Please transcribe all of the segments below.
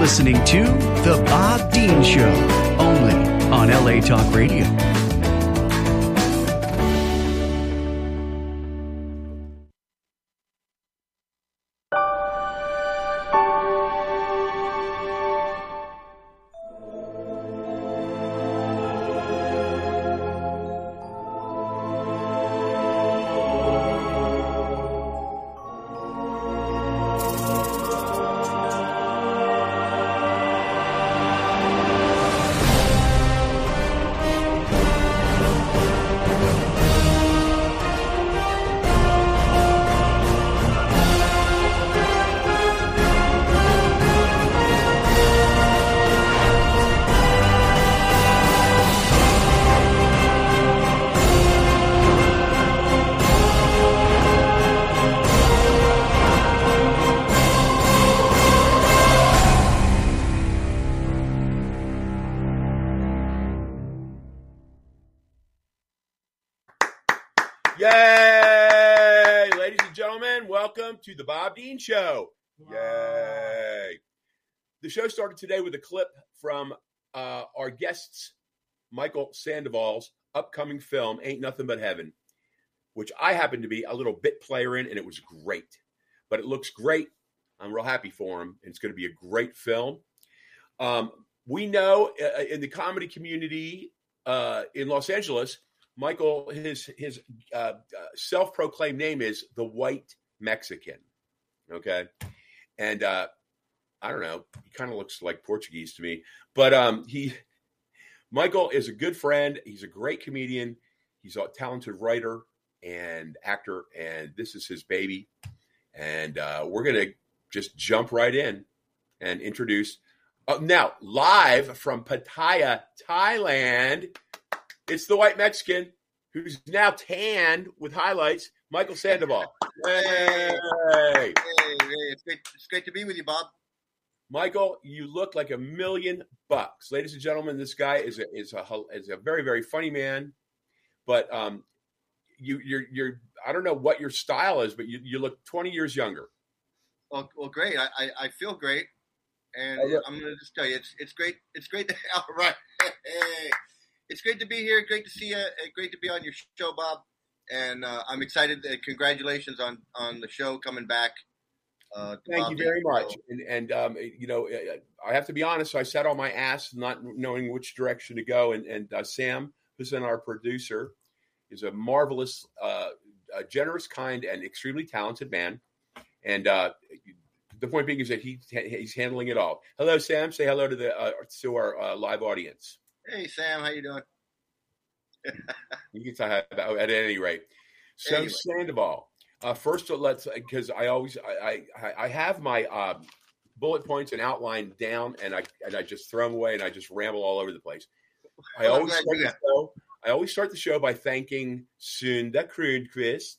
listening to The Bob Dean Show, only on LA Talk Radio. Yay! Ladies and gentlemen, welcome to the Bob Dean Show. Yay! The show started today with a clip from our guest's, Michael Sandoval's upcoming film, Ain't Nothing But Heaven, which I happen to be a little bit player in, and it was great. But it looks great. I'm real happy for him, and it's going to be a great film. We know in the comedy community in Los Angeles, Michael, his self-proclaimed name is the White Mexican, okay? And I don't know, he kind of looks like Portuguese to me. But Michael is a good friend. He's a great comedian. He's a talented writer and actor, and this is his baby. And we're going to just jump right in and introduce, now, live from Pattaya, Thailand, it's the White Mexican who's now tanned with highlights, Michael Sandoval. Hey, it's great to be with you, Bob. Michael, you look like $1 million. Ladies and gentlemen, this guy is a very, very funny man. But you're I don't know what your style is, but you look 20 years younger. Well, great. I feel great, and I'm going to just tell you, it's great. It's great to all right. Hey. It's great to be here. Great to see you. Great to be on your show, Bob. And I'm excited. Congratulations on the show coming back. Thank you very much. And you know, I have to be honest. I sat on my ass, not knowing which direction to go. And Sam, who's been our producer, is a marvelous, generous, kind, and extremely talented man. And the point being is that he's handling it all. Hello, Sam. Say hello to our live audience. Hey, Sam, how you doing? You can say at any rate. So anyway. Sandoval, first let's, because I have my bullet points and outline down, and I just throw them away, and I just ramble all over the place. I always start the show by thanking Sunda Kronqvist,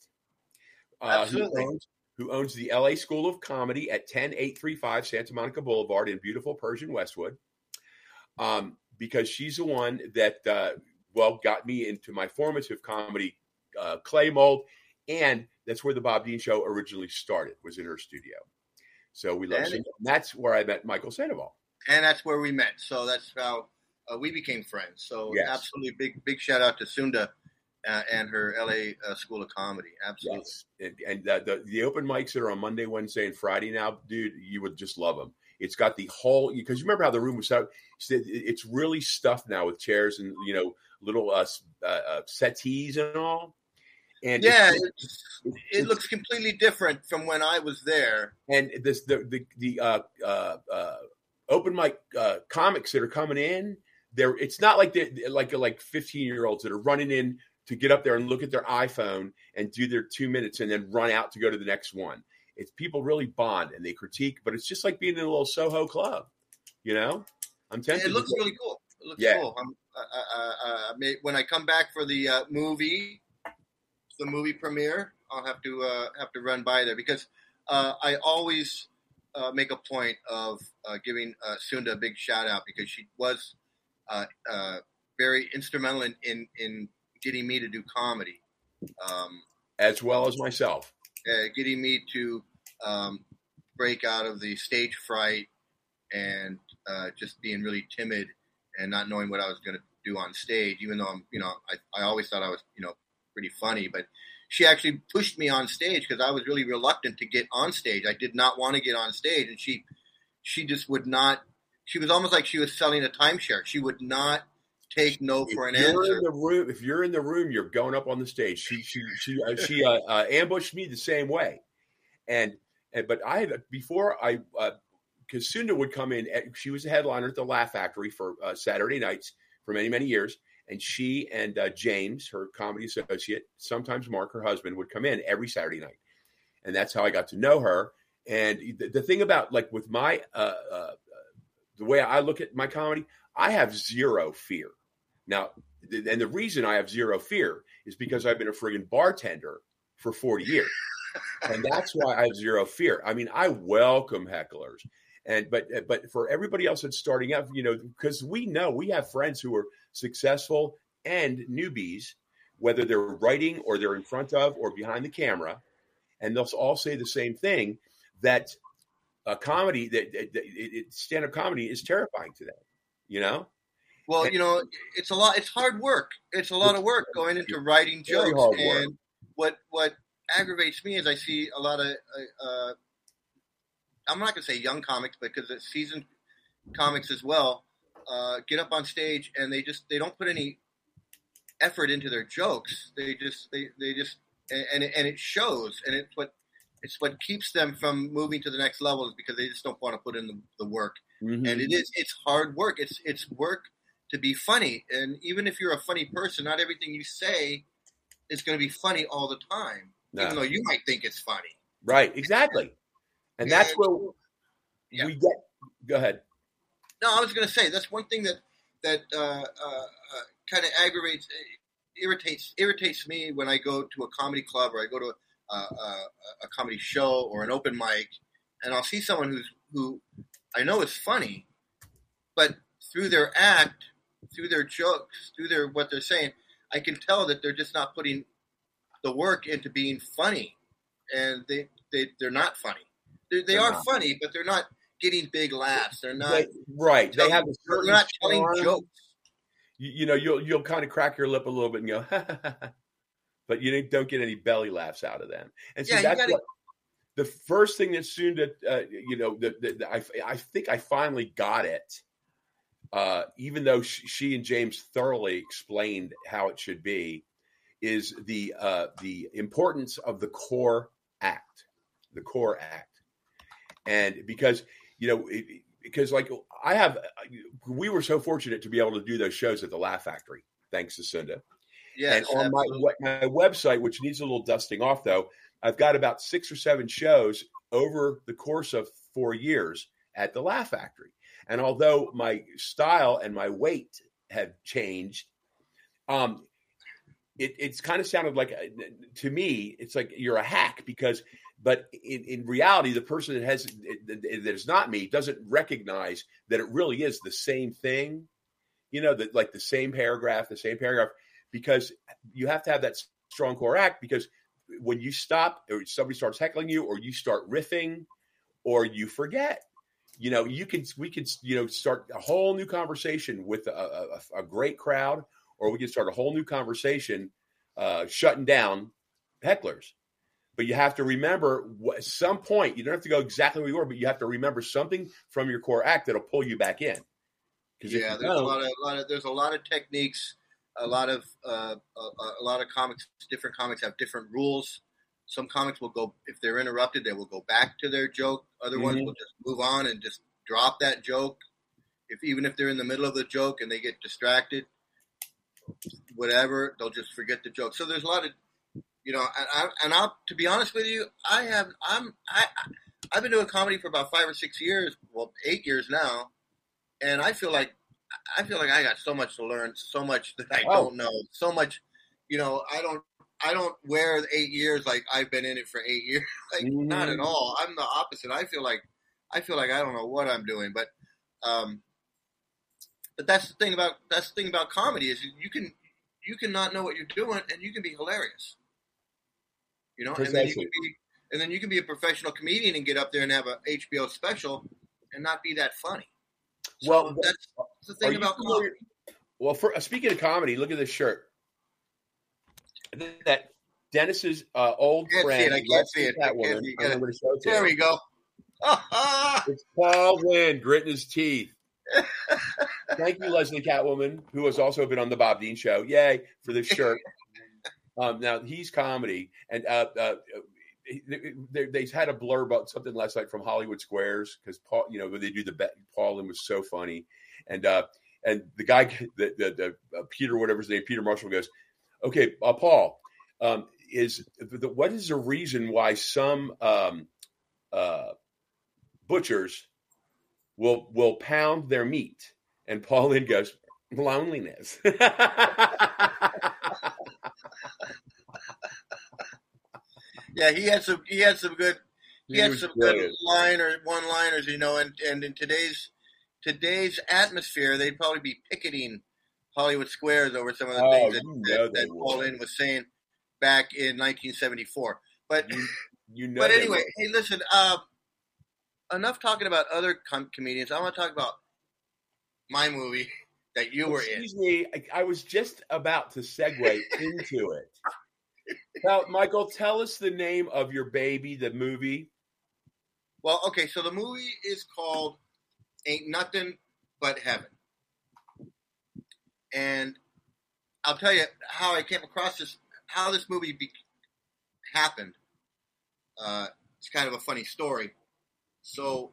who owns the LA School of Comedy at 10835 Santa Monica Boulevard in beautiful Persian Westwood. Because she's the one that, got me into my formative comedy clay mold. And that's where the Bob Dean Show originally started, was in her studio. So we love it. That's where I met Michael Sandoval. And that's where we met. So that's how we became friends. So yes. Absolutely big shout out to Sunda and her LA School of Comedy. Absolutely. Yes. And the open mics that are on Monday, Wednesday, and Friday now, dude, you would just love them. It's got the whole, because you remember how the room was set up. It's really stuffed now with chairs and, you know, little settees and all. And yeah, it looks completely different from when I was there. And the open mic comics that are coming in, it's not like like 15-year-olds that are running in to get up there and look at their iPhone and do their 2 minutes and then run out to go to the next one. It's people really bond and they critique, but it's just like being in a little Soho club, you know. I'm tempted. It looks really cool. It looks cool. When I come back for the movie premiere, I'll have to run by there because I always make a point of giving Sunda a big shout out because she was very instrumental in getting me to do comedy, as well as myself. Getting me to break out of the stage fright and just being really timid and not knowing what I was going to do on stage, even though I always thought I was, pretty funny, but she actually pushed me on stage because I was really reluctant to get on stage. I did not want to get on stage, and she just would not. She was almost like she was selling a timeshare. She would not take no for an answer. If you're in the room, you're going up on the stage. She ambushed me the same way, but I had before because Sunda would come in. She was a headliner at the Laugh Factory for Saturday nights for many, many years. And she and James, her comedy associate, sometimes Mark, her husband, would come in every Saturday night. And that's how I got to know her. And the thing about, like, with my the way I look at my comedy, I have zero fear. Now, and the reason I have zero fear is because I've been a friggin' bartender for 40 years. And that's why I have zero fear. I mean, I welcome hecklers. But for everybody else that's starting out, because we know we have friends who are successful and newbies, whether they're writing or they're in front of or behind the camera, and they'll all say the same thing, that comedy, stand-up comedy is terrifying to them. Well, it's a lot. It's hard work. It's a lot of work going into writing jokes. And what aggravates me is I see a lot of I'm not going to say young comics, because it's seasoned comics as well, get up on stage and they don't put any effort into their jokes. They just and it shows, and it's what keeps them from moving to the next level, is because they just don't want to put in the work. Mm-hmm. And it's hard work. It's work to be funny. And even if you're a funny person, not everything you say is going to be funny all the time, even though you might think it's funny. Right. Exactly. And that's where we get. Go ahead. No, I was going to say that's one thing that kind of irritates me when I go to a comedy club or I go to a comedy show or an open mic, and I'll see someone who I know is funny, but through their act, through their jokes, through what they're saying, I can tell that they're just not putting the work into being funny, and they're not funny. They are funny, but they're not getting big laughs. They're not right. They have they're not telling jokes. You'll kind of crack your lip a little bit and go, but you don't get any belly laughs out of them. And so that's the first thing that soon that I think I finally got it. Even though she and James thoroughly explained how it should be, is the importance of the core act. The core act. And because like we were so fortunate to be able to do those shows at the Laugh Factory, thanks to Sunda. Yes, and on my website, which needs a little dusting off though, I've got about 6 or 7 shows over the course of 4 years at the Laugh Factory. And although my style and my weight have changed, it's kind of sounded like, to me, it's like you're a hack but in reality, the person that is not me doesn't recognize that it really is the same thing, that like the same paragraph, because you have to have that strong core act, because when you stop or somebody starts heckling you or you start riffing or you forget, we can start a whole new conversation with a great crowd, or we can start a whole new conversation shutting down hecklers. But you have to remember at some point, you don't have to go exactly where you were, but you have to remember something from your core act that'll pull you back in. Yeah, there's a lot of techniques. A lot of comics, different comics have different rules. Some comics will go, if they're interrupted, they will go back to their joke. Other ones will just move on and just drop that joke. Even if they're in the middle of the joke and they get distracted, whatever, they'll just forget the joke. So there's a lot of, I'll, to be honest with you, I've been doing comedy for about 5 or 6 years, 8 years now, and I feel like I got so much to learn, so much that I don't know, so much, I don't wear 8 years like I've been in it for 8 years, not at all. I'm the opposite. I feel like I don't know what I'm doing, but that's the thing about comedy is you can not know what you're doing and you can be hilarious. And then you can be a professional comedian and get up there and have a HBO special and not be that funny. So that's the thing about comedy. Well, speaking of comedy, look at this shirt. That Dennis's old friend. I can't see it. There we go. It's Paul Lynde gritting his teeth. Thank you, Leslie Catwoman, who has also been on the Bob Dean Show. Yay for this shirt. Now he's comedy, and they had a blurb about something last night from Hollywood Squares because Paul, when they do Paul Lynde was so funny, and the guy, the Peter, whatever his name, Peter Marshall goes, okay, Paul, what is the reason why some butchers will pound their meat? And Paul Lynde goes, loneliness. Yeah, he had some good one-liners, and in today's atmosphere, they'd probably be picketing Hollywood Squares over some of the things that Paul Lynde was saying back in 1974. But but anyway, hey, listen, enough talking about other comedians. I want to talk about my movie that you were in. Excuse me, I was just about to segue into it. Now, Michael, tell us the name of your baby, the movie. Well, okay, so the movie is called Ain't Nothing But Heaven. And I'll tell you how I came across this, how this movie happened. It's kind of a funny story. So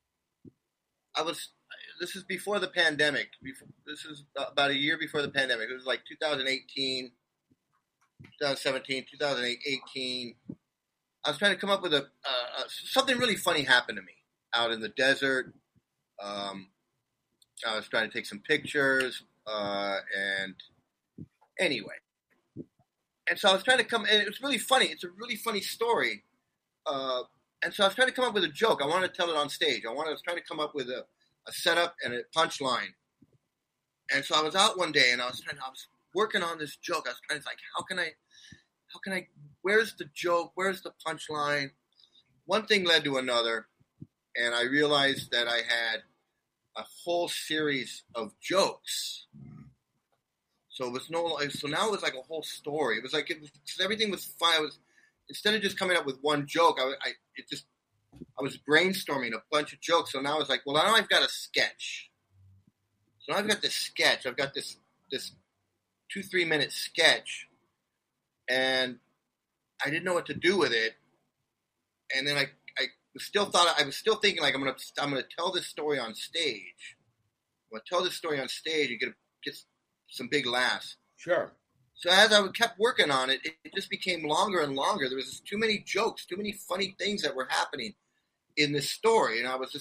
this is before the pandemic. This is about a year before the pandemic. It was like 2018, 2017, 2018. I was trying to come up with something really funny happened to me out in the desert. I was trying to take some pictures, and anyway. And so I was trying to and it was really funny. It's a really funny story. And so I was trying to come up with a joke. I wanted to tell it on stage. I was trying to come up with a setup and a punchline. And so I was out one day and I was working on this joke. I was trying to how can I, where's the joke? Where's the punchline? One thing led to another. And I realized that I had a whole series of jokes. So it was so now it was like a whole story. It was like, everything was fine. Instead of just coming up with one joke, I was brainstorming a bunch of jokes. So now I was like, well, now I've got a sketch. So now I've got this sketch. I've got this 2-3 minute sketch, and I didn't know what to do with it. And then I was still thinking like I'm gonna tell this story on stage. I'm gonna tell this story on stage and get some big laughs. Sure. So as I kept working on it, it just became longer and longer. There was just too many jokes, too many funny things that were happening in this story, and I was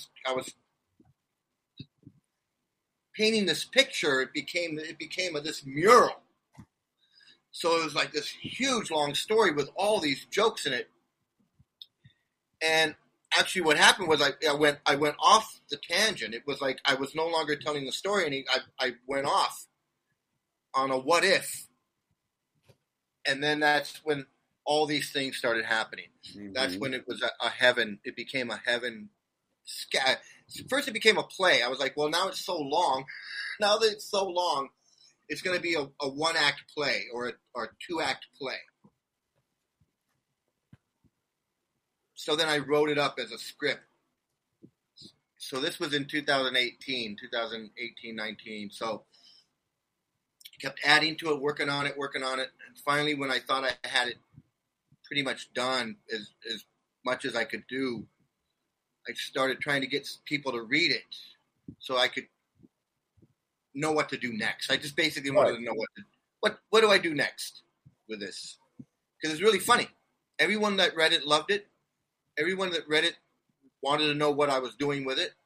painting this picture. It became this mural. So it was like this huge long story with all these jokes in it. And actually, what happened was I went off the tangent. It was like I was no longer telling the story, and I went off on a what if. And then that's when all these things started happening. Mm-hmm. That's when it was a heaven. It became a heaven. First, it became a play. I was like, well, now it's so long. Now that it's so long, it's going to be a one-act play or a two-act play. So then I wrote it up as a script. So this was in 2018, 19. So kept adding to it, working on it. And finally, when I thought I had it pretty much done, as much as I could do, I started trying to get people to read it so I could know what to do next. I just basically wanted to know what do I do next with this? Because it's really funny. Everyone that read it loved it. Everyone that read it wanted to know what I was doing with it.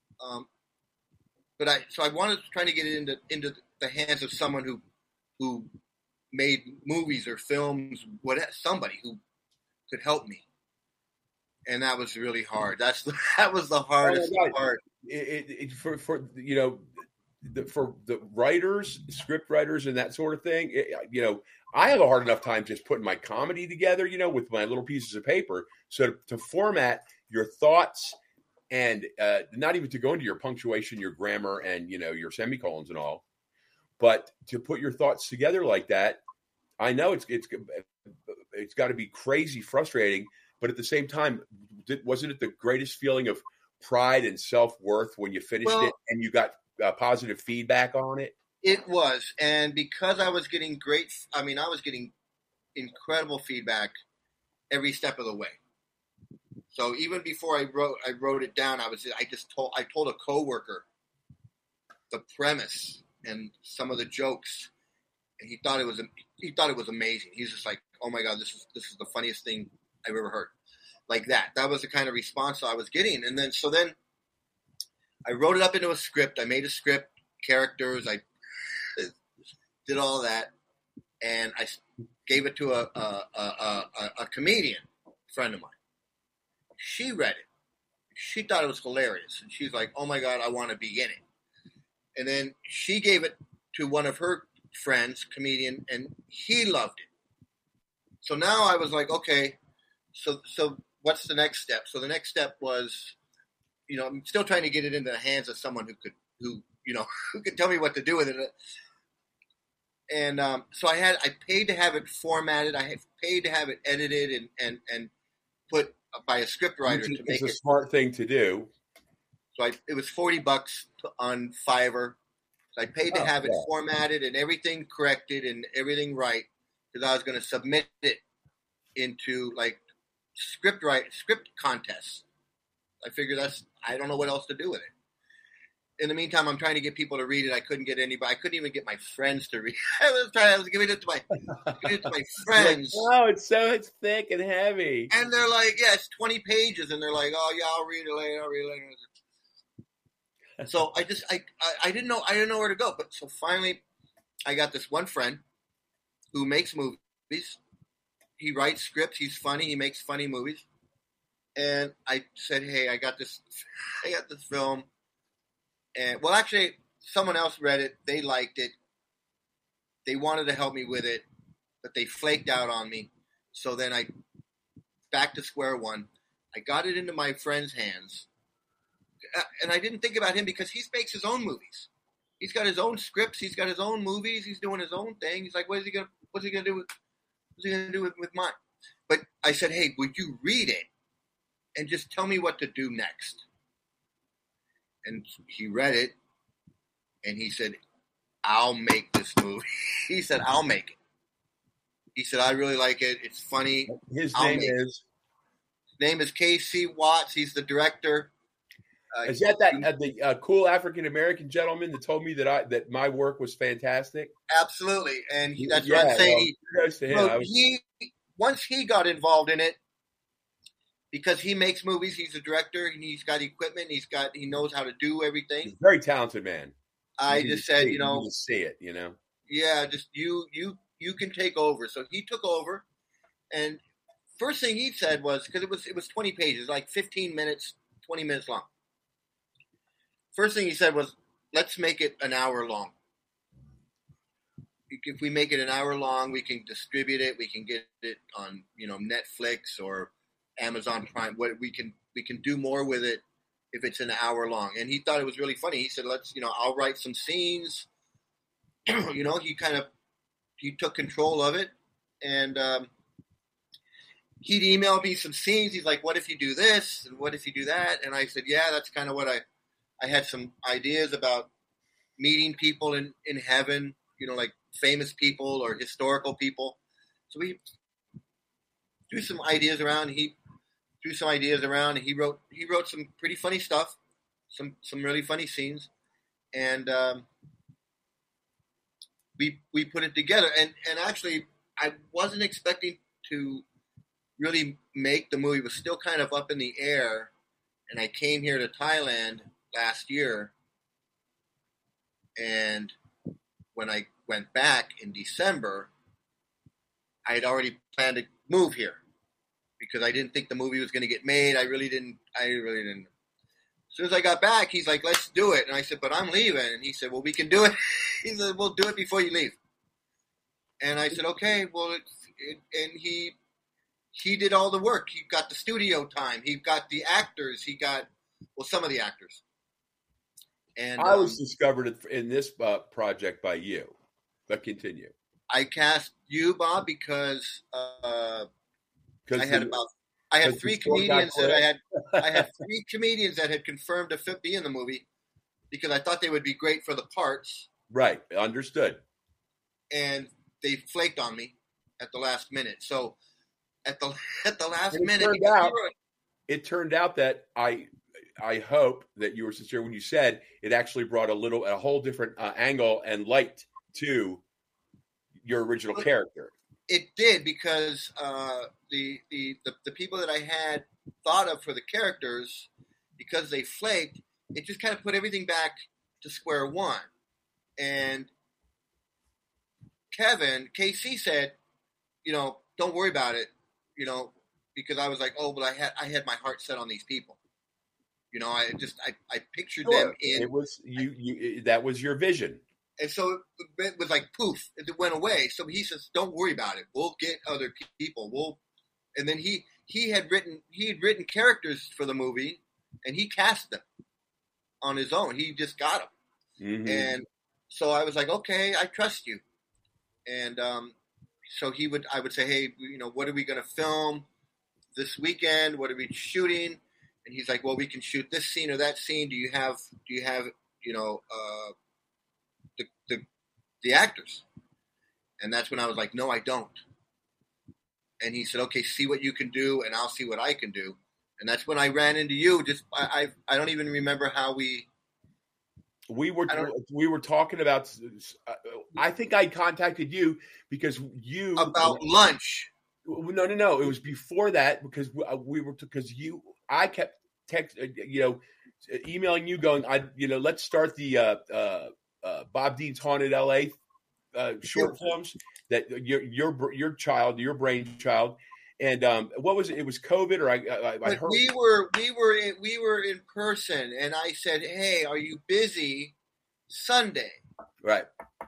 So I wanted to try to get it into the hands of someone who made movies or films, somebody who could help me. And that was really hard. That was the hardest part. For the writers, script writers, and that sort of thing. I have a hard enough time just putting my comedy together, with my little pieces of paper. So to format your thoughts And not even to go into your punctuation, your grammar, and your semicolons and all, but to put your thoughts together like that. I know it's got to be crazy frustrating, but at the same time, wasn't it the greatest feeling of pride and self-worth when you finished it and you got positive feedback on it? It was, and because I was getting I was getting incredible feedback every step of the way. So even before I wrote it down, I told a coworker the premise and some of the jokes, and he thought it was amazing. He's just like, "Oh my God, this is the funniest thing I've ever heard." Like that. That was the kind of response I was getting. And then I wrote it up into a script. I made a script, characters. I did all that, and I gave it to a comedian friend of mine. She read it. She thought it was hilarious, and she's like, "Oh my God, I want to be in it." And then she gave it to one of her friends, comedian, and he loved it. So now I was like, okay, so what's the next step? So the next step was, I'm still trying to get it into the hands of someone who could tell me what to do with it. And so I paid to have it formatted. I paid to have it edited and put by a scriptwriter to make it. It's a smart thing to do. So it was $40 on Fiverr. So I paid to have it formatted and everything corrected and everything right, because I was going to submit it into like script contests. I figured I don't know what else to do with it. In the meantime, I'm trying to get people to read it. I couldn't get anybody. I couldn't even get my friends to read it. I was giving it to my friends. Oh, it's thick and heavy. And they're like, yeah, it's 20 pages. And they're like, oh yeah, I'll read it later. So I didn't know where to go. But so finally I got this one friend who makes movies. He writes scripts. He's funny. He makes funny movies. And I said, hey, I got this film. And well, actually, someone else read it. They liked it. They wanted to help me with it, but they flaked out on me. So then back to square one. I got it into my friend's hands. And I didn't think about him because he makes his own movies. He's got his own scripts. He's got his own movies. He's doing his own thing. He's like, what's he gonna do with mine? But I said, hey, would you read it and just tell me what to do next? And he read it, and he said, I'll make this movie. He said, I'll make it. He said, I really like it. It's funny. His name is Casey Watts. He's the director. Is that the cool African-American gentleman that told me that my work was fantastic? Absolutely. And that's what I'm saying. Once he got involved in it, because he makes movies, he's a director, and he's got equipment, he knows how to do everything. He's a very talented man. I just said, you see it, Yeah, just you can take over. So he took over, and first thing he said was, because it was 20 pages, like 15 minutes, 20 minutes long. First thing he said was, let's make it an hour long. If we make it an hour long, we can distribute it. We can get it on, Netflix or Amazon Prime. What we can do more with it if it's an hour long. And he thought it was really funny. He said, let's, I'll write some scenes. He took control of it, and he'd email me some scenes. He's like, what if you do this? And what if you do that? And I said, yeah, that's kind of what I had some ideas about meeting people in heaven, like famous people or historical people. So we threw some ideas around. He threw some ideas around. And he wrote some pretty funny stuff, some really funny scenes, and we put it together. And actually, I wasn't expecting to really make the movie. It was still kind of up in the air. And I came here to Thailand last year, and when I went back in December, I had already planned to move here because I didn't think the movie was going to get made. I really didn't. As soon as I got back, he's like, let's do it. And I said, but I'm leaving. And he said, well, we can do it. He said, we'll do it before you leave. And I said, okay, well, and he did all the work. He got the studio time. He got the actors. He got Well, some of the actors. And I was discovered in this project by you. But continue. I cast you, Bob, because I had three comedians that I had three comedians that had confirmed to be in the movie because I thought they would be great for the parts. Right, understood. And they flaked on me at the last minute. So at the last minute, it turned out that I hope that you were sincere when you said it actually brought a whole different angle and light to your original character. It did because the people that I had thought of for the characters, because they flaked, it just kind of put everything back to square one. And KC said, don't worry about it, because I was like, oh, but I had my heart set on these people. I pictured them in. It was you. That was your vision. And so it was like poof, it went away. So he says, "Don't worry about it. We'll get other people. And then he had written characters for the movie, and he cast them on his own. He just got them. Mm-hmm. And so I was like, okay, I trust you. And so I would say, hey, what are we going to film this weekend? What are we shooting? And he's like, well, we can shoot this scene or that scene. Do you have the actors? And that's when I was like, no, I don't. And he said, okay, see what you can do, and I'll see what I can do. And that's when I ran into you. I don't even remember how we were talking about. I think I contacted you because you about lunch. No. It was before that because I kept emailing you going, let's start the Bob Dean's Haunted LA short films that your brainchild. And what was it? It was COVID, or I heard we were in person, and I said, "Hey, are you busy Sunday?" Right.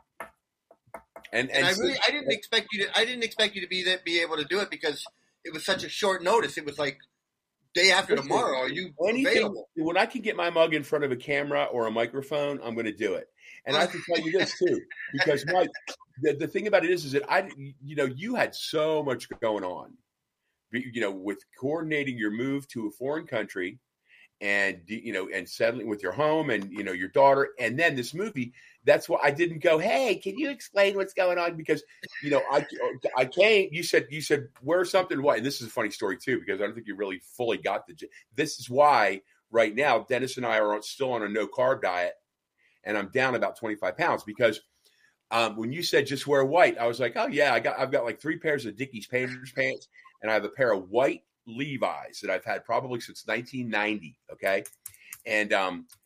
And I didn't expect you to be able to do it because it was such a short notice. It was like day after tomorrow. Are you available? When I can get my mug in front of a camera or a microphone, I'm going to do it. And I have to tell you this too, because Mike, the thing about it is that you had so much going on, with coordinating your move to a foreign country, and and settling with your home and your daughter, and then this movie. That's why I didn't go, hey, can you explain what's going on? Because I can't. You said where's something? What? And this is a funny story too, because I don't think you really fully got this is why right now Dennis and I are still on a no carb diet. And I'm down about 25 pounds because when you said just wear white, I was like, oh yeah, I've got like 3 pairs of Dickies Painters pants, and I have a pair of white Levi's that I've had probably since 1990. Okay, and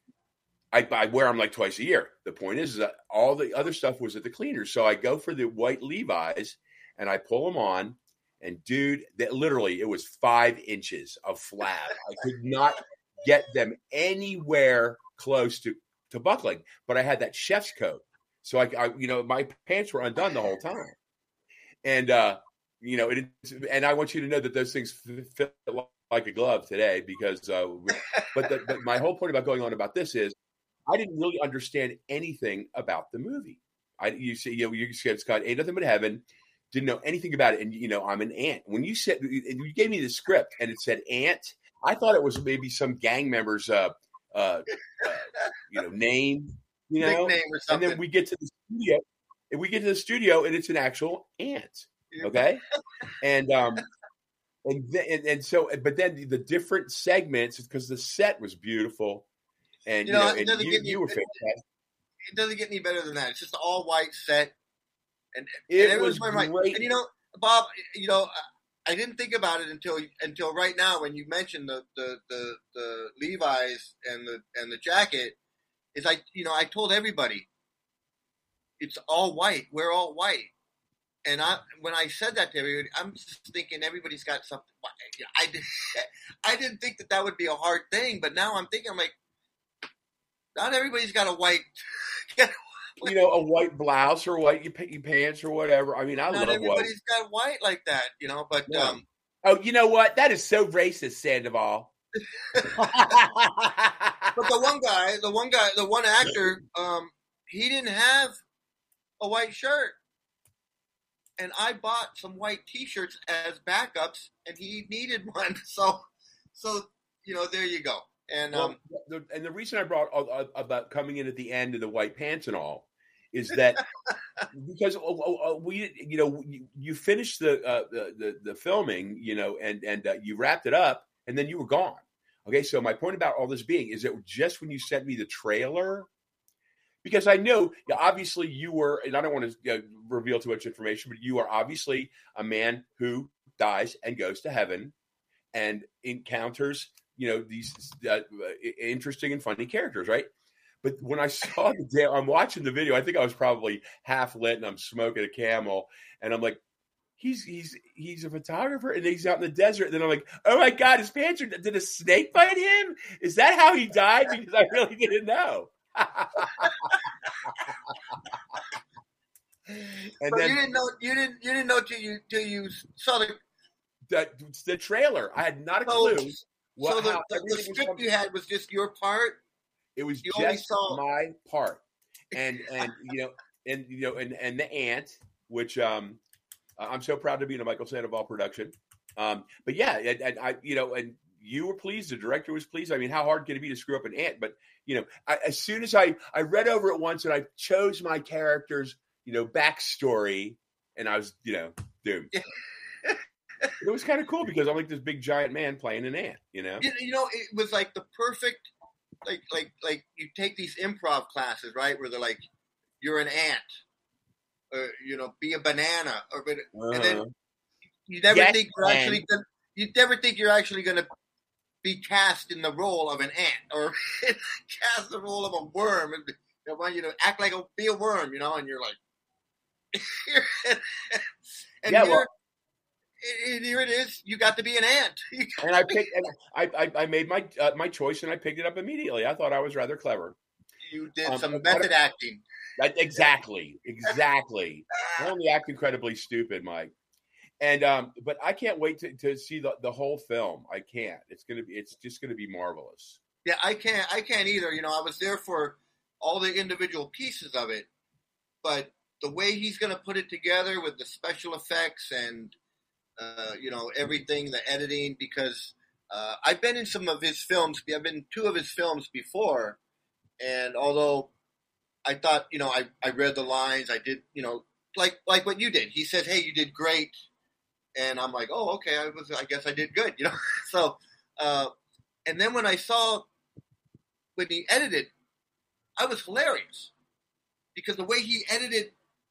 I wear them like twice a year. The point is that all the other stuff was at the cleaners, so I go for the white Levi's and I pull them on, and dude, that literally it was 5 inches of flab. I could not get them anywhere close to buckling, but I had that chef's coat. So I my pants were undone the whole time. And, and I want you to know that those things fit like a glove today because, but my whole point about going on about this is I didn't really understand anything about the movie. You said it's got Ain't Nothing But Heaven, didn't know anything about it. And, I'm an ant. When you said, you gave me the script and it said ant, I thought it was maybe some gang member's, name, nickname or something. And then we get to the studio, and it's an actual ant. Okay. And so, but then the different segments, because the set was beautiful, and you were fantastic. It doesn't get any better than that. It's just all white set, and it was great. Right. And Bob, I didn't think about it until right now when you mentioned the Levi's and the jacket. It's like I told everybody it's all white. We're all white, and when I said that to everybody, I'm just thinking everybody's got something. I didn't think that would be a hard thing, but now I'm thinking not everybody's got a white. A white blouse or white pants or whatever. I mean, I love white. Not everybody's got white like that, but. Oh, you know what? That is so racist, Sandoval. But the one actor, he didn't have a white shirt. And I bought some white T-shirts as backups, and he needed one. So there you go. And and the reason I brought about coming in at the end of the white pants and all is that because we, you finished the filming, and you wrapped it up, and then you were gone. Okay, so my point about all this being is that just when you sent me the trailer. Because I know, obviously, you were, and I don't want to reveal too much information, but you are obviously a man who dies and goes to heaven and encounters, these interesting and funny characters, right? But when I saw I'm watching the video, I think I was probably half lit and I'm smoking a Camel, and I'm like, he's a photographer and he's out in the desert. And then I'm like, oh my God, his pants did a snake bite him? Is that how he died? Because I really didn't know. And but then, you didn't know till you saw the trailer. I had not a clue. So the script you had was just your part. It was just my part, and the ant, which I'm so proud to be in a Michael Sandoval production. But yeah, and I and you were pleased. The director was pleased. I mean, how hard can it be to screw up an ant? But as soon as I read over it once and I chose my character's backstory, and I was doomed. It was kind of cool because I'm like this big giant man playing an ant. It was like the perfect like you take these improv classes, right, where they're like, you're an ant, or be a banana, and then you never think you're actually going to be cast in the role of an ant or cast the role of a worm, and they want you to act like be a worm, and you're like, and here it is. You got to be an ant. And I picked, and I made my choice, and I picked it up immediately. I thought I was rather clever. You did some method acting. Exactly. I only act incredibly stupid, Mike. And but I can't wait to see the whole film. I can't. It's just gonna be marvelous. Yeah, I can't either. I was there for all the individual pieces of it, but the way he's gonna put it together with the special effects and everything, the editing, because I've been in some of his films. I've been in 2 of his films before, and although I thought, I read the lines, I did, like what you did. He said, "Hey, you did great." And I'm like, oh, okay, I guess I did good, So, and then when he edited, I was hilarious because the way he edited,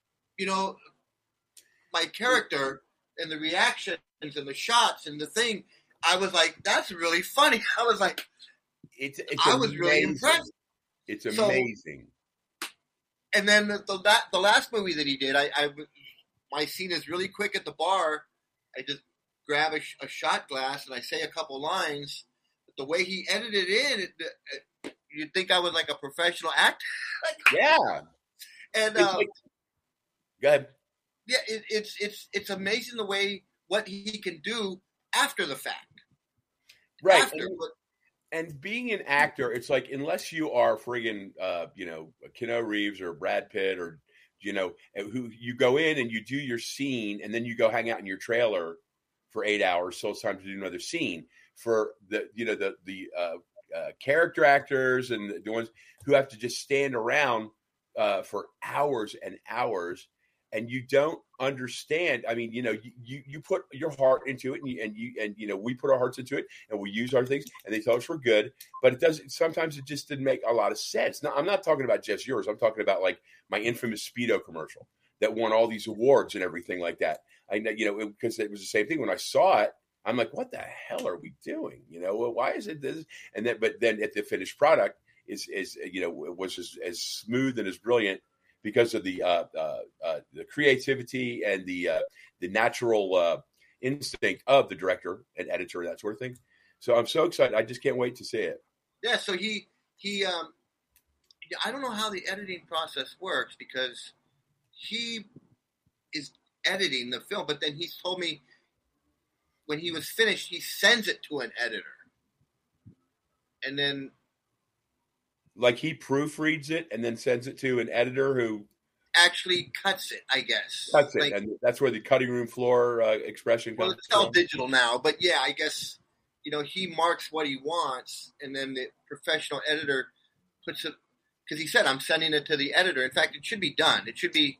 my character and the reactions and the shots and the thing, I was like, that's really funny. I was like, I was really impressed. It's amazing. And then the last movie that he did, my scene is really quick at the bar. I just grab a shot glass and I say a couple lines. But the way he edited it in, you'd think I was like a professional actor. Yeah. And go ahead. Yeah, it's amazing the way what he can do after the fact. Right. And being an actor, it's like unless you are friggin' Keanu Reeves or Brad Pitt or who you go in and you do your scene and then you go hang out in your trailer for 8 hours. So it's time to do another scene. For the character actors and the ones who have to just stand around for hours and hours, and you don't understand. I mean, you put your heart into it, and we put our hearts into it, and we use our things, and they tell us we're good, but it doesn't. Sometimes it just didn't make a lot of sense. Now, I'm not talking about just yours. I'm talking about like my infamous Speedo commercial that won all these awards and everything like that. Because it was the same thing when I saw it. I'm like, what the hell are we doing? Why is it this? But then at the finished product it was as smooth and as brilliant because of the creativity and the natural instinct of the director and editor and that sort of thing. So I'm so excited. I just can't wait to see it. Yeah. So he I don't know how the editing process works because he is editing the film, but then he's told me when he was finished, he sends it to an editor. and then like he proofreads it and then sends it to an editor who actually cuts it, I guess. Cuts it, like, and that's where the cutting room floor expression comes. Well, it's all digital now, but yeah, I guess he marks what he wants, and then the professional editor puts it, because he said, I'm sending it to the editor. In fact, it should be done. It should be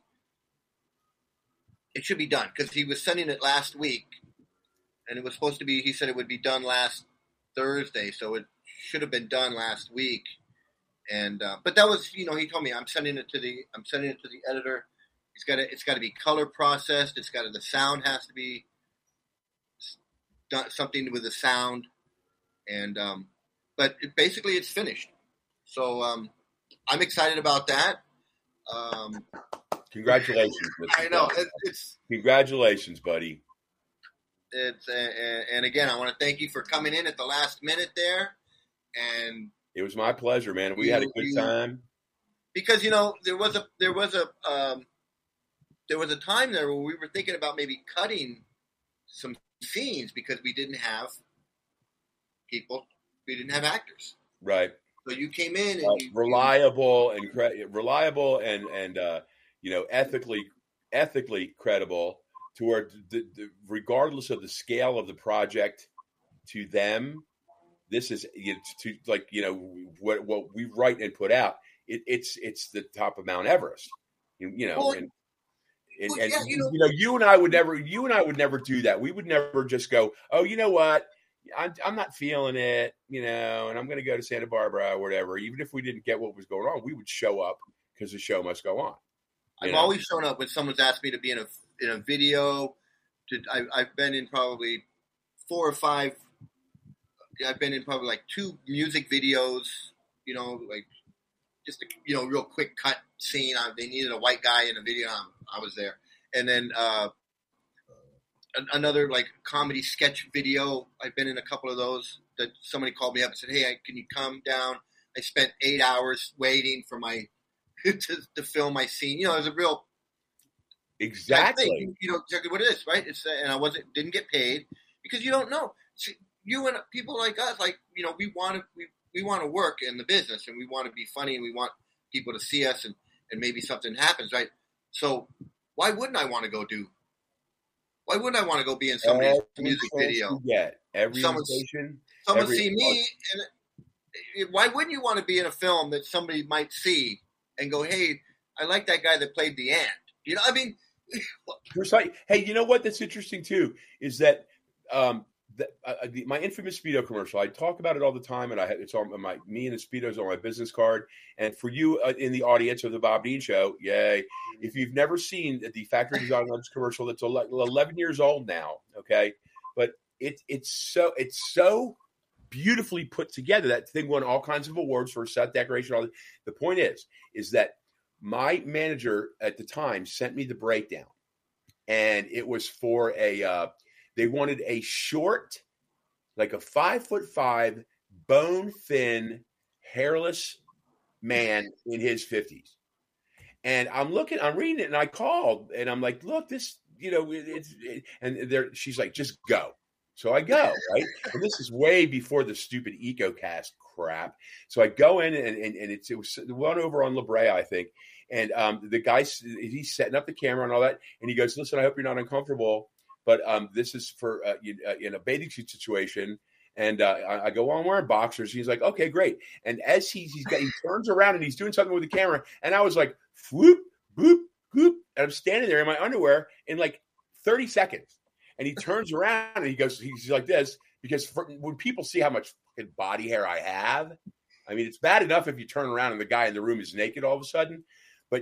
done, because he was sending it last week, and it was supposed to be, he said it would be done last Thursday, so it should have been done last week. And but that was, he told me, I'm sending it to the editor. It's got to be color processed. The sound has to be done, something with the sound, and but basically it's finished. So I'm excited about that. Congratulations! I know it's congratulations, buddy. It's and again, I want to thank you for coming in at the last minute there, and it was my pleasure, man. We had a good time because there was a time there where we were thinking about maybe cutting some scenes because we didn't have actors. Right. So you came in and reliable and ethically credible, to where regardless of the scale of the project, to them, this is what we write and put out. It's the top of Mount Everest. You and I would never do that. We would never just go, oh, you know what? I'm not feeling it, and I'm going to go to Santa Barbara or whatever. Even if we didn't get what was going on, we would show up because the show must go on. I've always shown up when someone's asked me to be in a video. I've been in probably 4 or 5. I've been in probably like 2 music videos. Like just a real quick cut scene. They needed a white guy in a video. I was there, and then another like comedy sketch video. I've been in a couple of those that somebody called me up and said, "Hey, can you come down?" I spent 8 hours waiting for my to film my scene. It was a real exactly thing. Exactly what it is, right? It's and didn't get paid because you don't know. You and people like us, we want to work in the business, and we want to be funny, and we want people to see us, and maybe something happens, right? So why wouldn't I want to go be in somebody's music video? Someone see me, and why wouldn't you want to be in a film that somebody might see and go, "Hey, I like that guy that played the ant." I mean, hey, you know what? That's interesting too. Is that my infamous Speedo commercial? I talk about it all the time, and it's on me and the Speedos on my business card. And for you in the audience of the Bob Dean Show, yay! If you've never seen the Factory Design Lunch commercial, that's 11 years old now. Okay, but it's so beautifully put together. That thing won all kinds of awards for set decoration. The point is that my manager at the time sent me the breakdown, and it was for they wanted a short, like a 5'5", bone-thin, hairless man in his 50s. And I'm reading it, and I called, and I'm like, look, this, she's like, just go. So I go, right? And this is way before the stupid EcoCast crap. So I go in, and it was the one over on La Brea, I think. And the guy, he's setting up the camera and all that. And he goes, listen, I hope you're not uncomfortable, but this is for in a bathing suit situation. And I go, well, I'm wearing boxers. He's like, okay, great. And as he turns around and he's doing something with the camera, and I was like, whoop, boop, boop. And I'm standing there in my underwear in like 30 seconds. And he turns around and he's like this, because when people see how much body hair I have, I mean, it's bad enough if you turn around and the guy in the room is naked all of a sudden, but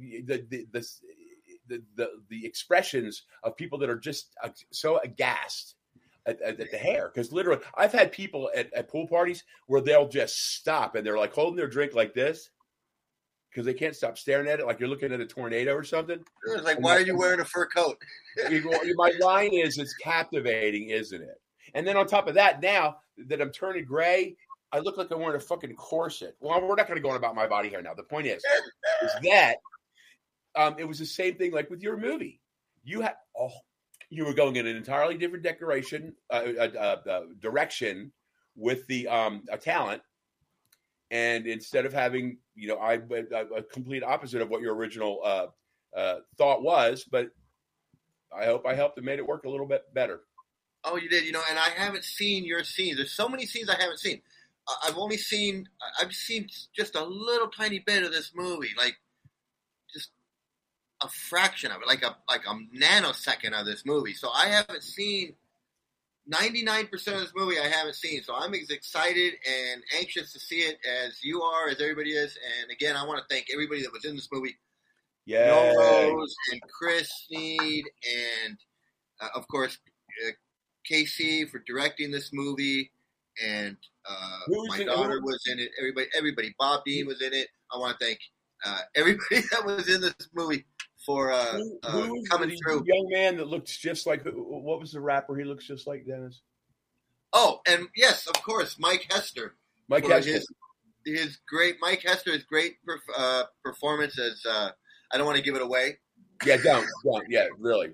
the expressions of people that are just so aghast at the hair, because literally I've had people at pool parties where they'll just stop and they're like holding their drink like this because they can't stop staring at it like you're looking at a tornado or something. It's like, why are you wearing a fur coat? My line is, it's captivating, isn't it? And then on top of that, now that I'm turning gray, I look like I'm wearing a fucking corset. Well, we're not going to go on about my body hair now. The point is that it was the same thing like with your movie. You were going in an entirely different direction with the talent, And instead of having, a complete opposite of what your original thought was, but I hope I helped and made it work a little bit better. Oh, you did, and I haven't seen your scenes. There's so many scenes I haven't seen. I've seen just a little tiny bit of this movie, like just a fraction of it, like a nanosecond of this movie. So I haven't seen 99% of this movie. I haven't seen, so I'm as excited and anxious to see it as you are, as everybody is. And again, I want to thank everybody that was in this movie. Yeah, Noel Rose and Chris Sneed, and of course Casey for directing this movie, and my daughter was in it. Everybody, Bob Dean was in it. I want to thank everybody that was in this movie for coming through. Young man that looks just like, what was the rapper? He looks just like Dennis. Oh, and yes, of course, Mike Hester. Mike Hester. His great Mike Hester's great performance as. I don't want to give it away. Yeah, don't. Yeah, really.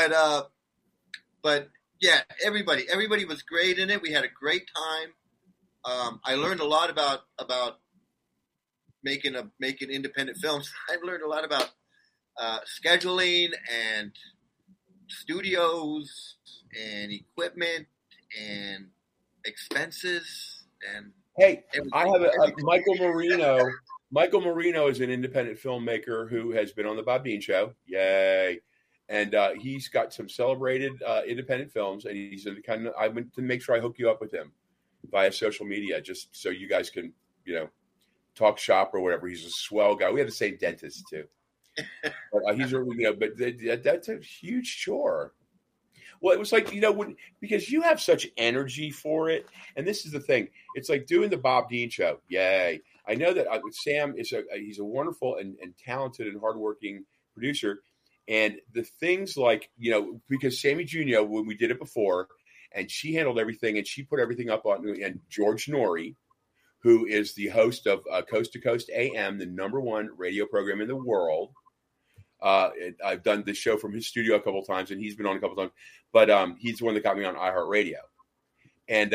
But yeah, everybody was great in it. We had a great time. I learned a lot about making independent films. I've learned a lot about scheduling and studios and equipment and expenses and. Hey, I have a Michael Marino. Michael Marino is an independent filmmaker who has been on the Bob Dean Show. Yay. And he's got some celebrated independent films, and he's I went to make sure I hook you up with him via social media, just so you guys can, talk shop or whatever. He's a swell guy. We have the same dentist too. But he's but that's a huge chore. Well, it was like, because you have such energy for it. And this is the thing. It's like doing the Bob Dean Show. Yay. I know that Sam he's a wonderful and talented and hardworking producer. And the things like, because Sammy Jr., when we did it before, and she handled everything and she put everything up on, and George Norrie, who is the host of Coast to Coast AM, the #1 radio program in the world. I've done this show from his studio a couple of times, and he's been on a couple of times, but he's the one that got me on iHeartRadio. And,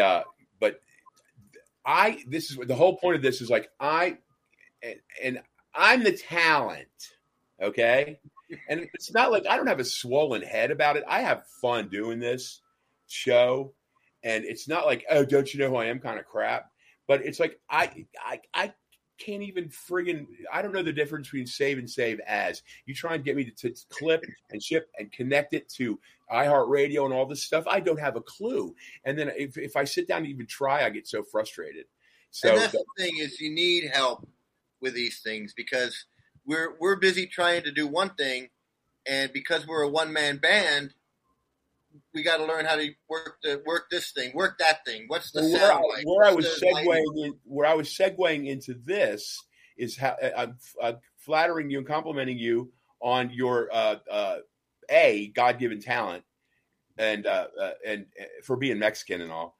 this is the whole point of this is like, I'm the talent. Okay. And it's not like I don't have a swollen head about it. I have fun doing this show, and it's not like, oh, don't you know who I am kind of crap. But it's like, I can't even I don't know the difference between save and save as. You try and get me to clip and ship and connect it to iHeartRadio and all this stuff. I don't have a clue. And then if I sit down to even try, I get so frustrated. So and that's the thing is you need help with these things because we're busy trying to do one thing, and because we're a one-man band, we got to learn how to work this thing, work that thing. What's the sound like? Where I was segueing into this is how I'm flattering you and complimenting you on your God-given talent and for being Mexican and all.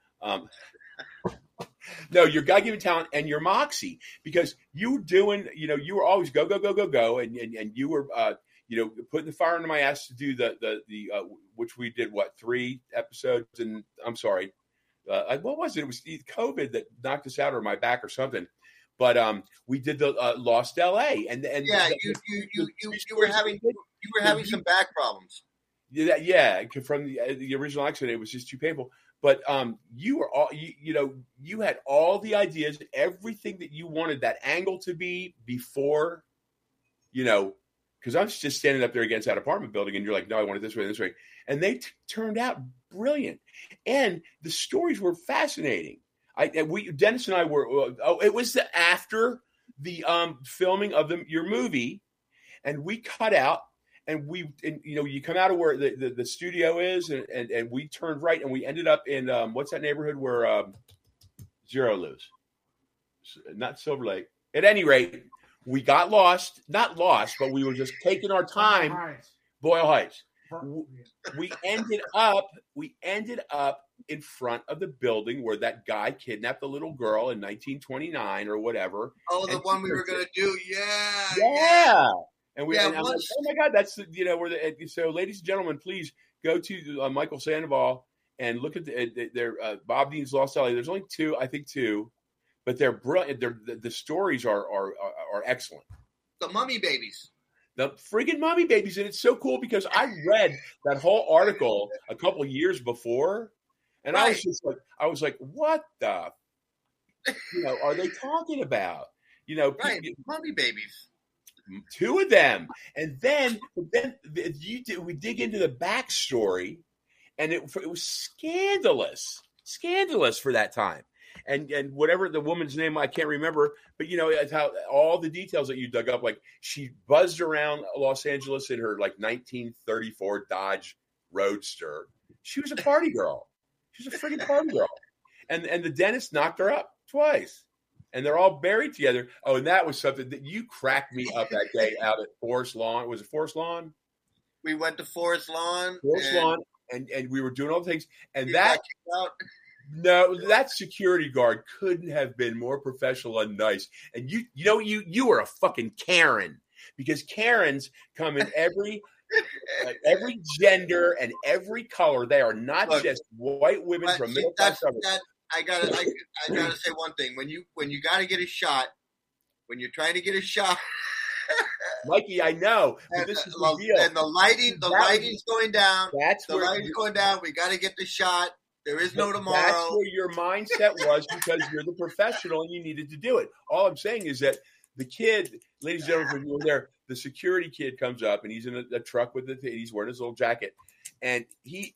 No, your God-given talent and your moxie, because you were doing, you were always go, go, go, go, go. And you were, putting the fire under my ass to do the which we did 3 episodes. And I'm sorry. What was it? It was COVID that knocked us out, or my back or something. But we did the Lost LA, and yeah, you were having some back problems. Yeah, from the original accident, it was just too painful. But you were all you had all the ideas, everything that you wanted that angle to be before, because I'm just standing up there against that apartment building, and you're like, no, I want it this way, this way, and they turned out brilliant, and the stories were fascinating. Dennis and I were. It was after the filming of your movie, and we cut out. And you come out of where the studio is, and we turned right, and we ended up in what's that neighborhood where Zero lives? Not Silver Lake. At any rate, we got lost. Not lost, but we were just taking our time. Boyle Heights. We ended up in front of the building where that guy kidnapped the little girl in 1929 or whatever. Oh, the one we were going to do. Yeah. And I'm like, oh my God, that's so ladies and gentlemen, please go to Michael Sandoval and look at their Bob Dean's Lost LA. There's only two. but they're brilliant. The stories are excellent. The Mummy Babies. The friggin' Mummy Babies, and it's so cool because I read that whole article a couple of years before, and I was like, what the, are they talking about? Mummy Babies. 2 of them, and then we dig into the backstory, and it was scandalous for that time. And whatever the woman's name, I can't remember, but it's how all the details that you dug up, like she buzzed around Los Angeles in her like 1934 Dodge Roadster. She was a party girl. She was a freaking party girl. And the dentist knocked her up twice. And they're all buried together. Oh, and that was something that you cracked me up that day out at Forest Lawn. Was it Forest Lawn? We went to Forest Lawn. And we were doing all the things. And that that security guard couldn't have been more professional and nice. And you were a fucking Karen, because Karens come in every gender and every color. They are not just white women from middle class suburbs. I gotta say one thing. When you gotta get a shot, when you're trying to get a shot, Mikey, I know, but this is the deal. And the lighting's going down. Lighting's going down. We gotta get the shot. There is no tomorrow. That's where your mindset was, because you're the professional and you needed to do it. All I'm saying is that the kid, ladies and gentlemen, when you were there, the security kid comes up and he's in a truck he's wearing his little jacket, and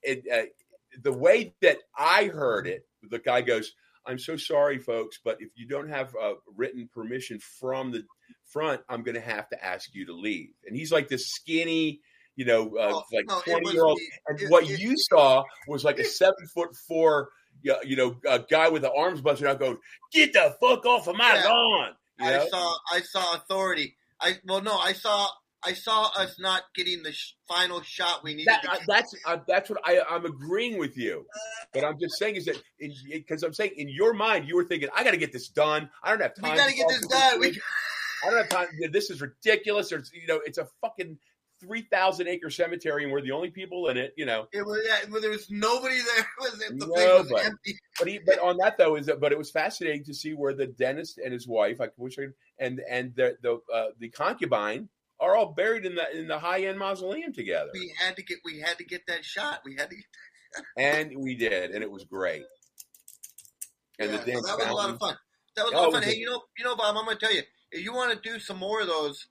the way that I heard it, the guy goes, "I'm so sorry, folks, but if you don't have written permission from the front, I'm going to have to ask you to leave." And he's like this skinny, 20-year-old. And what you saw was like a 7'4", guy with the arms busted out going, "Get the fuck off of my lawn." I saw authority. I saw us not getting the final shot we needed. That's what I'm agreeing with you. But I'm just saying is that because I'm saying in your mind you were thinking, I got to get this done. I don't have time. We got to get this done. I don't have time. This is ridiculous. It's a fucking 3,000-acre cemetery, and we're the only people in it. There was nobody there. The place was empty. But on that though but it was fascinating to see where the dentist and his wife, and the concubine are all buried in the high-end mausoleum together. We had to get that shot. And we did, and it was great. And that was a lot of fun. Hey, you know, Bob, I'm going to tell you, if you want to do some more of those,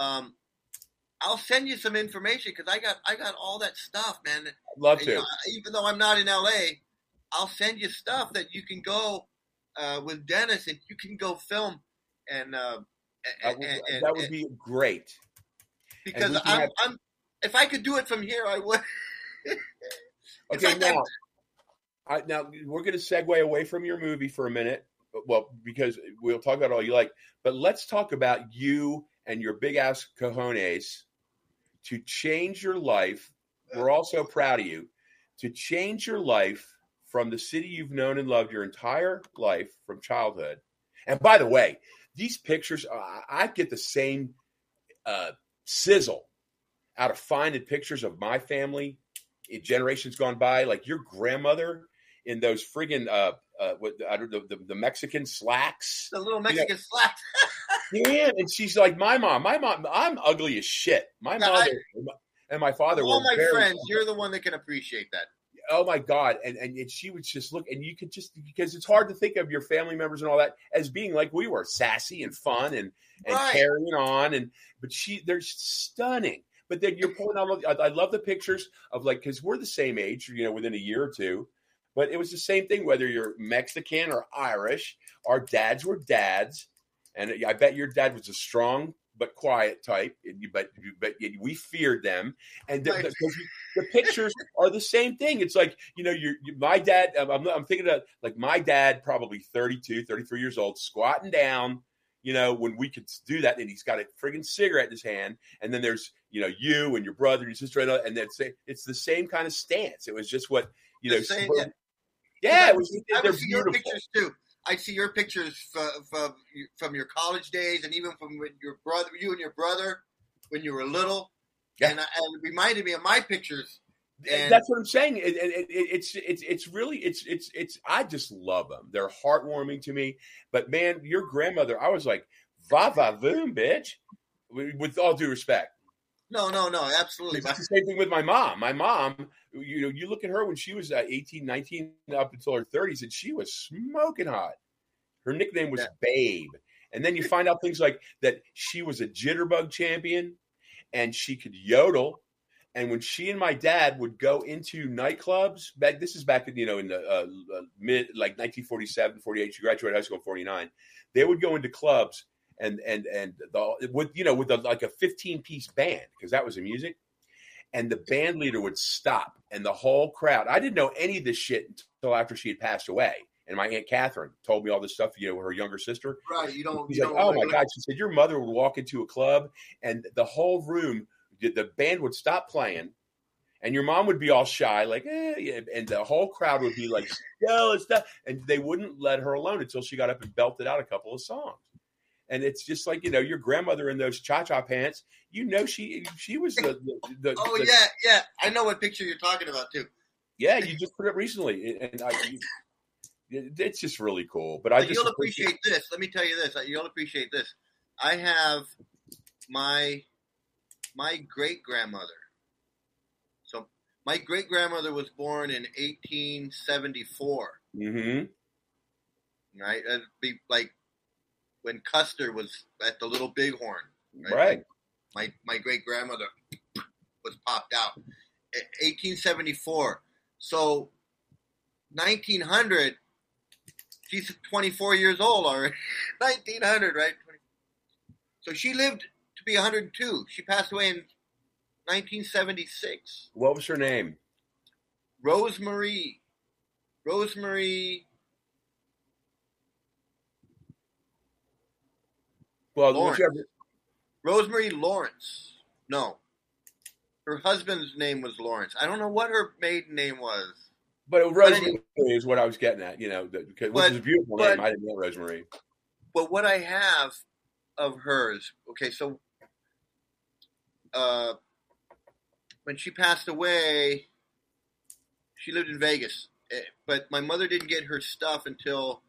I'll send you some information, because I got all that stuff, man. I'd love to. Even though I'm not in LA, I'll send you stuff that you can go with Dennis, and you can go film, and that would be great. Because if I could do it from here, I would. Okay, now we're going to segue away from your movie for a minute. Well, because we'll talk about all you like, but let's talk about you and your big ass cojones to change your life. We're all so proud of you to change your life from the city you've known and loved your entire life from childhood. And by the way, these pictures, I get the same sizzle out of finding pictures of my family in generations gone by, like your grandmother in those friggin' the Mexican slacks, the little Mexican slacks. Yeah, and she's like my mom. I'm ugly as shit. My mother and my father. All my friends, you're the one that can appreciate that. Oh my God. And she would just look, and you could just, because it's hard to think of your family members and all that as being like we were, sassy and fun and carrying on. But they're stunning. But then you're pulling out, I love the pictures of because we're the same age, within a year or two. But it was the same thing, whether you're Mexican or Irish, our dads were dads. And I bet your dad was a strong but quiet type, but we feared them. And the pictures are the same thing. It's like, my dad, I'm thinking of my dad, probably 32, 33 years old, squatting down, when we could do that. And he's got a friggin' cigarette in his hand. And then there's, you and your brother and your sister, and it's the same kind of stance. It was just what, it was, they're beautiful. Your pictures too. I see your pictures from your college days, and even from when you and your brother, when you were little. Yeah. And it reminded me of my pictures And that's what I'm saying. It's really I just love them. They're heartwarming to me. But man, your grandmother, I was like, va va voom, bitch. With all due respect. No, absolutely. It's the same thing with my mom. My mom, you look at her when she was 18, 19, up until her 30s, and she was smoking hot. Her nickname was Babe. And then you find out things like that she was a jitterbug champion and she could yodel. And when she and my dad would go into nightclubs, this is back in, in the mid, like 1947, 48, she graduated high school in 49. They would go into clubs and with like a 15-piece band, because that was the music. And the band leader would stop and the whole crowd. I didn't know any of this shit until after she had passed away. And my Aunt Catherine told me all this stuff, her younger sister. Right. You don't. She's like, oh my God. She said, your mother would walk into a club and the whole room, the band would stop playing and your mom would be all shy, like, and the whole crowd would be like, yo, it's that. And they wouldn't let her alone until she got up and belted out a couple of songs. And it's just like, your grandmother in those cha-cha pants, she was the yeah. I know what picture you're talking about too. Yeah. You just put it recently. And it's just really cool. But you'll appreciate this. Let me tell you this. You'll appreciate this. I have my great-grandmother. So my great-grandmother was born in 1874. Mm-hmm. Right? That'd be like when Custer was at the Little Bighorn. Right. My great-grandmother was popped out. 1874. So 1900... She's 24 years old already. 1900, right? So she lived to be 102. She passed away in 1976. What was her name? Rosemary. Well, Lawrence. Rosemary Lawrence. No. Her husband's name was Lawrence. I don't know what her maiden name was. But Rosemary is what I was getting at, which is a beautiful name. I didn't know Rosemary. But what I have of hers, okay, so when she passed away, she lived in Vegas. But my mother didn't get her stuff until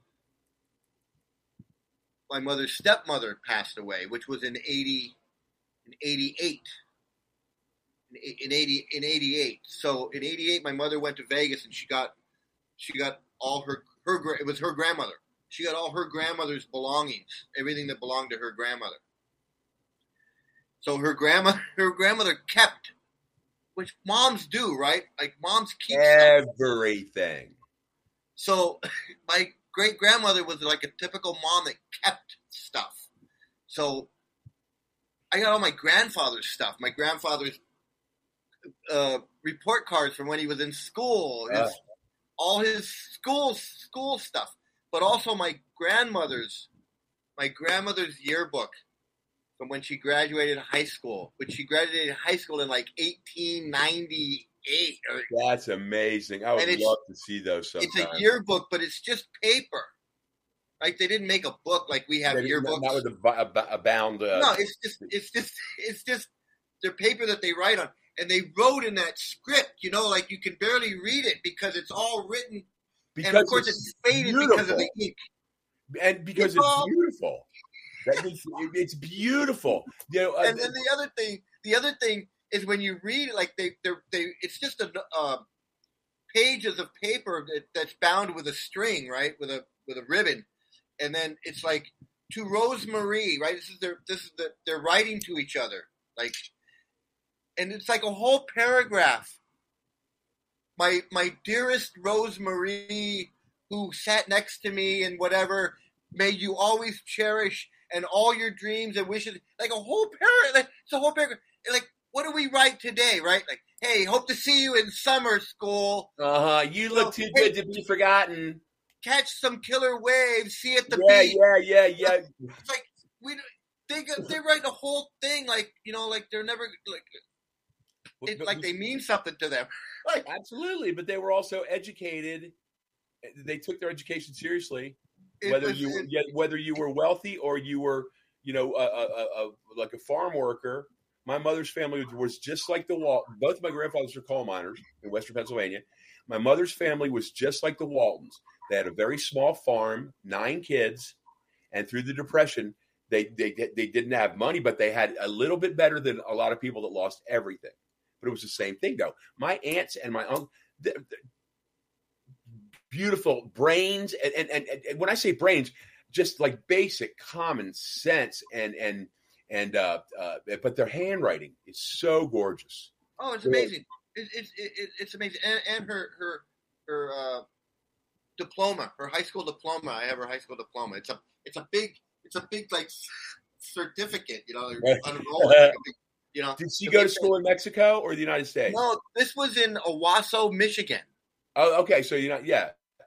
my mother's stepmother passed away, which was in 88. In 88. So in 88, my mother went to Vegas and she got all her it was her grandmother. She got all her grandmother's belongings, everything that belonged to her grandmother. So her grandmother kept, which moms do, right? Like moms keep everything. So my great grandmother was like a typical mom that kept stuff. So I got all my grandfather's stuff. My grandfather's report cards from when he was in school, all his school stuff, but also my grandmother's yearbook from when she graduated high school. Which she graduated high school in like 1898. That's amazing. I would love to see those sometime. It's a yearbook, but it's just paper. Like they didn't make a book like we have yearbooks. Not with a bound. No, it's just their paper that they write on. And they wrote in that script, like you can barely read it because it's all written. And of course it's faded because of the ink. And because it's beautiful. That means it's beautiful. And then the other thing is when you read it, like it's just pages of paper that's bound with a string, right? With a ribbon. And then it's like to Rosemary, right? They're writing to each other. Like, and it's like a whole paragraph. My dearest Rosemary, who sat next to me and whatever, may you always cherish and all your dreams and wishes. Like a whole paragraph. Like, it's a whole paragraph. Like, what do we write today, right? Like, hey, hope to see you in summer school. You look too good to be forgotten. Catch some killer waves. See you at the beach. Yeah. It's like they write the whole thing like like they're never like they mean something to them. Like, absolutely, but they were also educated. They took their education seriously, whether you were wealthy or you were like a farm worker My mother's family was just like the Waltons. Both of my grandfathers are coal miners in Western Pennsylvania. My mother's family was just like the Waltons. They had a very small farm, 9 kids, and through the Depression, they didn't have money, but they had a little bit better than a lot of people that lost everything. But it was the same thing, though. My aunts and my uncle, beautiful brains, and when I say brains, just like basic common sense, but their handwriting is so gorgeous. Oh, it's amazing! It's amazing, and her diploma, her high school diploma. I have her high school diploma. It's a big like certificate, unrolled. Did she go to school in Mexico or the United States? No, this was in Owasso, Michigan. Oh, okay. So yeah.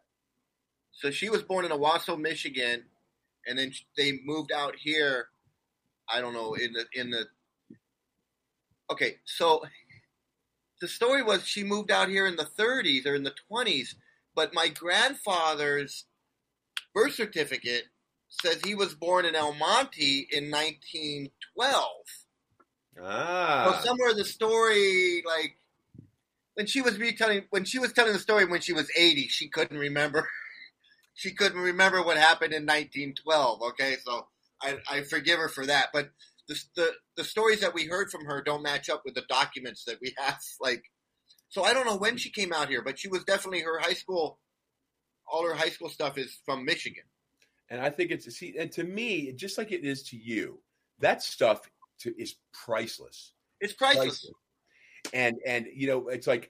So she was born in Owasso, Michigan, and then they moved out here. I don't know in the. Okay, so the story was she moved out here in the 30s or in the 20s, but my grandfather's birth certificate says he was born in El Monte in 1912. So somewhere in the story, like when she was telling the story when she was 80, she couldn't remember. She couldn't remember what happened in 1912. Okay, so I forgive her for that. But the stories that we heard from her don't match up with the documents that we have. Like, so I don't know when she came out here, but she was definitely her high school. All her high school stuff is from Michigan. And I think and to me, just like it is to you, that stuff is priceless. It's priceless. And it's like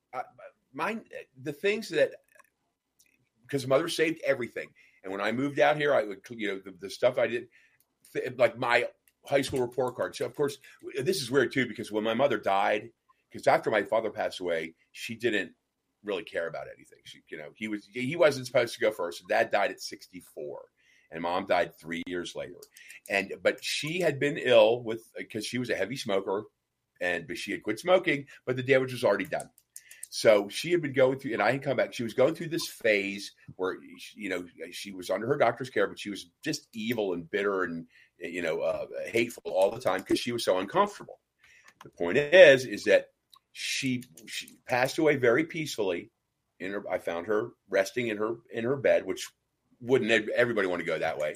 the things that, because mother saved everything. And when I moved out here, I would, the stuff I did, like my high school report card. So of course, this is weird too, because when my mother died, because after my father passed away, she didn't really care about anything. He wasn't supposed to go first. Dad died at 64. And mom died 3 years later. But she had been ill because she was a heavy smoker, but she had quit smoking, but the damage was already done. So she had been going through, and I had come back. She was going through this phase where, she was under her doctor's care, but she was just evil and bitter and, hateful all the time because she was so uncomfortable. The point is that she passed away very peacefully. I found her resting in her bed, which wouldn't everybody want to go that way.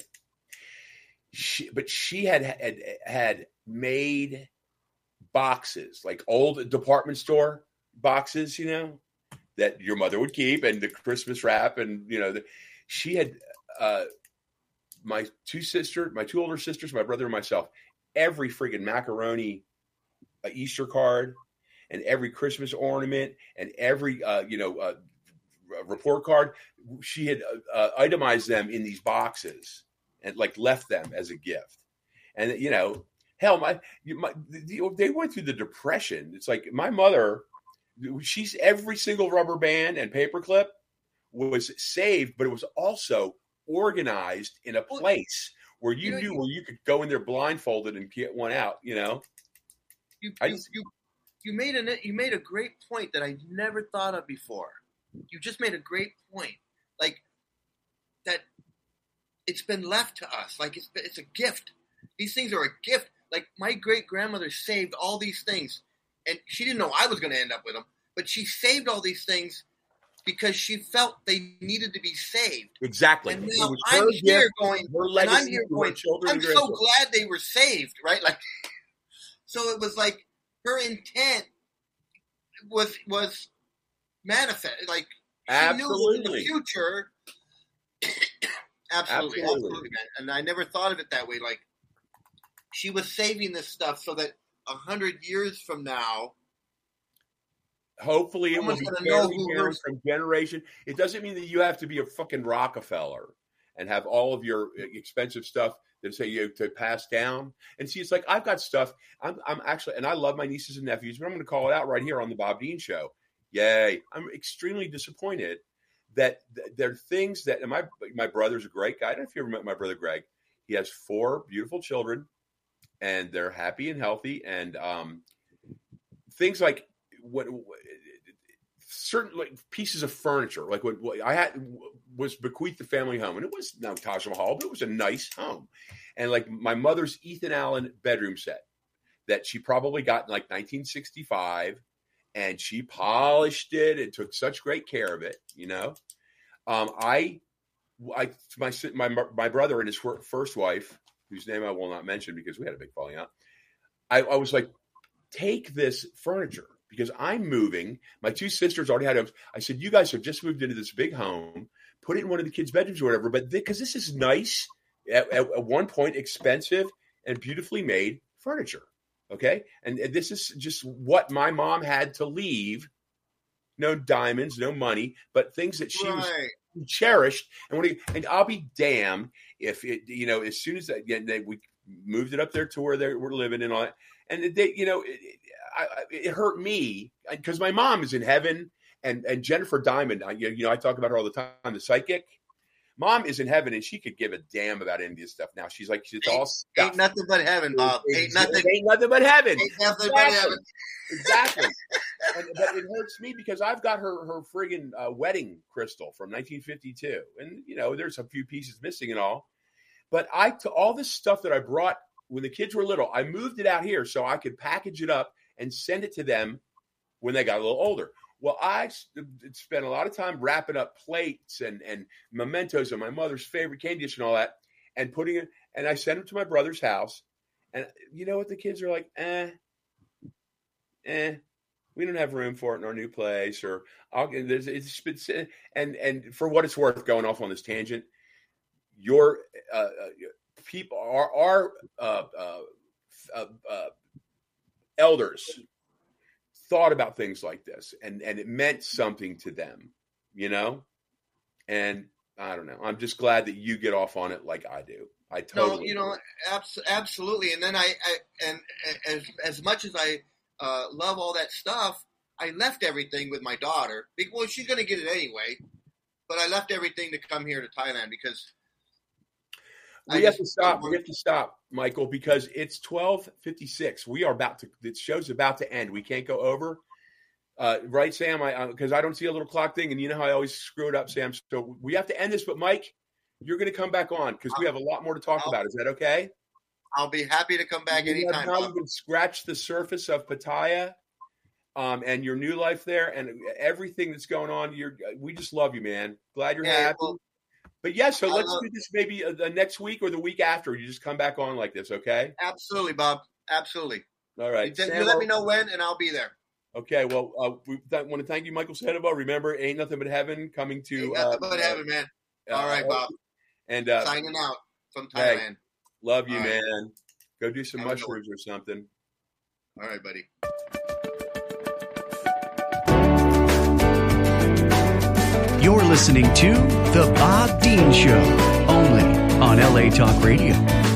But she had made boxes, like old department store boxes, that your mother would keep, and the Christmas wrap, and she had my two older sisters, my brother and myself, every friggin' macaroni Easter card, and every Christmas ornament, and every report card. She had itemized them in these boxes and like left them as a gift. And hell, they went through the Depression. It's like my mother, she's every single rubber band and paperclip was saved, but it was also organized in a place where you knew where you could go in there blindfolded and get one out. You made a great point that I never thought of before. You just made a great point, like that. It's been left to us, like it's a gift. These things are a gift. Like my great grandmother saved all these things, and she didn't know I was going to end up with them, but she saved all these things because she felt they needed to be saved. Exactly. And now I'm here going. I'm so glad they were saved, right? Like, so it was like her intent was manifest, like she knew in the future. Absolutely, man. And I never thought of it that way. Like she was saving this stuff so that 100 years from now, hopefully it will be carried down from generation. It doesn't mean that you have to be a fucking Rockefeller and have all of your expensive stuff that say you to pass down. And see, it's like I've got stuff. I'm actually, and I love my nieces and nephews, but I'm going to call it out right here on the Bob Dean Show. Yay. I'm extremely disappointed that there are things that, and my brother's a great guy. I don't know if you ever met my brother, Greg. He has 4 beautiful children, and they're happy and healthy. And things like certain like pieces of furniture, like what I had was bequeathed the family home. And it was not Taj Mahal, but it was a nice home. And like my mother's Ethan Allen bedroom set. that she probably got in like 1965, and she polished it and took such great care of it. My brother and his first wife, whose name I will not mention because we had a big falling out. I was like, take this furniture because I'm moving. My two sisters already had homes. I said, you guys have just moved into this big home. Put it in one of the kids' bedrooms or whatever. But because this is nice, at one point expensive and beautifully made furniture. Okay. And this is just what my mom had to leave. No diamonds, no money, but things that she was cherished. And I'll be damned if it, as soon as we moved it up there to where they were living and all that. And it hurt me because my mom is in heaven, and Jennifer Diamond, I talk about her all the time, the psychic. Mom is in heaven, and she could give a damn about any of this stuff now. She's like, it's all stuff. Ain't nothing but heaven, Bob. Ain't nothing but heaven. Ain't nothing but heaven. Exactly. But it hurts me because I've got her friggin' wedding crystal from 1952, and there's a few pieces missing and all. But all this stuff that I brought when the kids were little, I moved it out here so I could package it up and send it to them when they got a little older. Well, I spent a lot of time wrapping up plates and mementos of my mother's favorite candy dish and all that, and putting it. And I sent them to my brother's house. And you know what? The kids are like, we don't have room for it in our new place. Or and for what it's worth, going off on this tangent, your people, our elders thought about things like this, and it meant something to them, and I don't know. I'm just glad that you get off on it like I do. I totally absolutely. And then as much as I love all that stuff, I left everything with my daughter. Well, she's going to get it anyway, but I left everything to come here to Thailand because we have to stop. We have to stop, Michael, because it's 12:56. The show's about to end. We can't go over. Right, Sam? Because I don't see a little clock thing, and you know how I always screw it up, Sam. So we have to end this. But Mike, you're going to come back on because we have a lot more to talk about. Is that okay? I'll be happy to come back anytime. Now you can scratch the surface of Pattaya, and your new life there, and everything that's going on. We just love you, man. Glad you're happy. Well, but so let's do this maybe the next week or the week after. You just come back on like this, okay? Absolutely, Bob. Absolutely. All right. You let me know when, and I'll be there. Okay. Well, we want to thank you, Michael Sedova. Remember, ain't nothing but heaven coming to. Ain't nothing but heaven, man. All right, Bob. And signing out from Thailand. Hey, love you, man. Go do some mushrooms or something. All right, buddy. You're listening to The Bob Dean Show, only on LA Talk Radio.